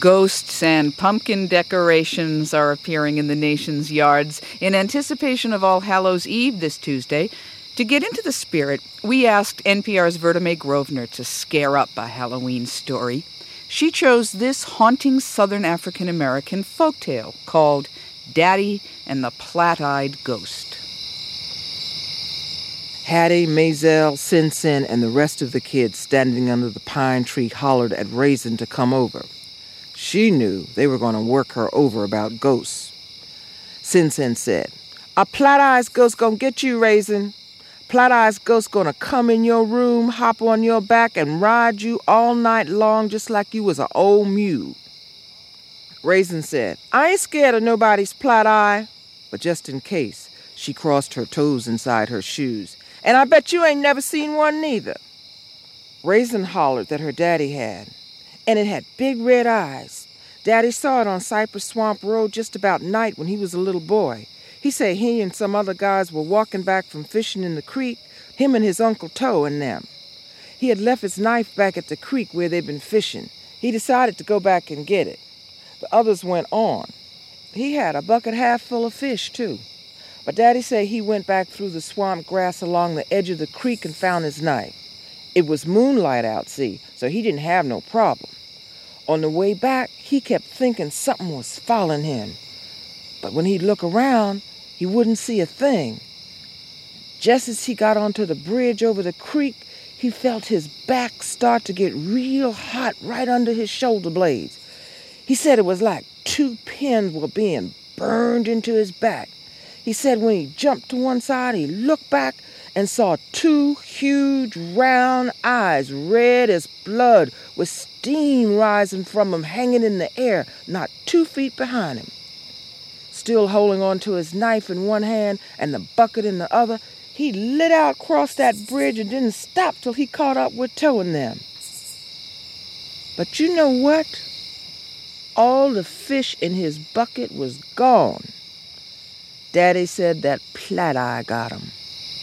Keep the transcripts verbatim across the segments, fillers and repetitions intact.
Ghosts and pumpkin decorations are appearing in the nation's yards in anticipation of All Hallows' Eve this Tuesday. To get into the spirit, we asked N P R's Verda Mae Grosvenor to scare up a Halloween story. She chose this haunting Southern African American folktale called Daddy and the Plat-Eyed Ghost. Hattie, Maisel, Sin Sin, and the rest of the kids standing under the pine tree hollered at Raisin to come over. She knew they were going to work her over about ghosts. Sin Sin said, "A Plat-Eyed Ghost gonna get you, Raisin. Plat-Eyed Ghost gonna come in your room, hop on your back, and ride you all night long just like you was an old mule." Raisin said, "I ain't scared of nobody's plat eye." But just in case, she crossed her toes inside her shoes. "And I bet you ain't never seen one neither." Raisin hollered that her daddy had. And it had big red eyes. Daddy saw it on Cypress Swamp Road just about night when he was a little boy. He said he and some other guys were walking back from fishing in the creek, him and his Uncle Toe and them. He had left his knife back at the creek where they'd been fishing. He decided to go back and get it. The others went on. He had a bucket half full of fish, too. But Daddy said he went back through the swamp grass along the edge of the creek and found his knife. It was moonlight out, see, so he didn't have no problem. On the way back, he kept thinking something was following him. But when he'd look around, he wouldn't see a thing. Just as he got onto the bridge over the creek, he felt his back start to get real hot right under his shoulder blades. He said it was like two pins were being burned into his back. He said when he jumped to one side, he looked back and saw two huge round eyes, red as blood, with steam rising from them, hanging in the air, not two feet behind him. Still holding on to his knife in one hand and the bucket in the other, he lit out across that bridge and didn't stop till he caught up with Toe and them. But you know what? All the fish in his bucket was gone. Daddy said that Plat-Eye got him.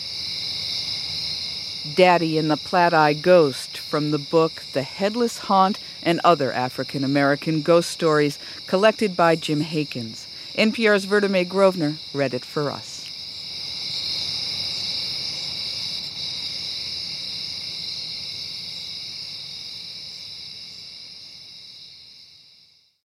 Daddy and the Plat-Eyed Ghost from the book The Headless Haunt and Other African American Ghost Stories, collected by Jim Hakins. N P R's Verda Mae Grosvenor read it for us.